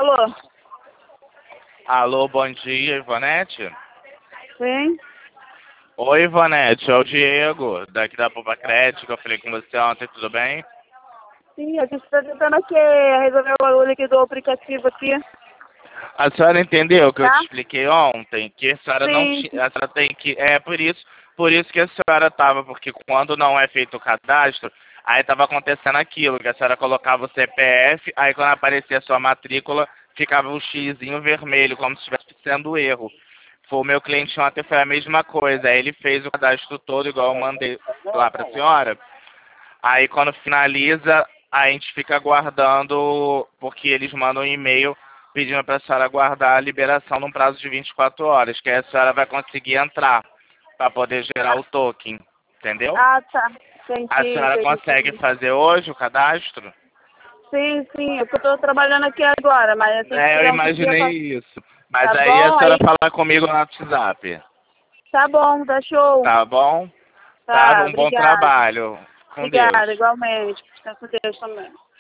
Alô? Alô, bom dia, Ivonete? Sim? Oi, Ivonete, é o Diego, daqui da Poupa Crédito, que eu falei com você ontem, tudo bem? Sim, eu estou tentando aqui resolver o bagulho aqui do aplicativo aqui. A senhora entendeu o que eu Tá? te expliquei ontem? Que a senhora não Sim. tinha, a senhora tem que, por isso que a senhora estava, porque quando não é feito o cadastro, aí estava acontecendo aquilo, que a senhora colocava o CPF, aí quando aparecia a sua matrícula, ficava um xizinho vermelho, como se estivesse sendo erro. Foi o meu cliente ontem, foi a mesma coisa, aí ele fez o cadastro todo, igual eu mandei lá para a senhora, aí quando finaliza, a gente fica aguardando, porque eles mandam um e-mail pedindo para a senhora aguardar a liberação num prazo de 24 horas, que aí a senhora vai conseguir entrar para poder gerar o token, entendeu? Ah, tá. A Entendi, senhora consegue entendi. fazer hoje o cadastro? Sim, sim, eu estou trabalhando aqui agora, mas assim que Eu tiver um tempinho imaginei pra... isso. Mas Tá aí a bom? senhora Aí, fala comigo no WhatsApp, tá bom, tá show. tá bom? Tá? Tá, Um bom obrigada. trabalho. Com Obrigada, Deus. igualmente. Fica com Deus também.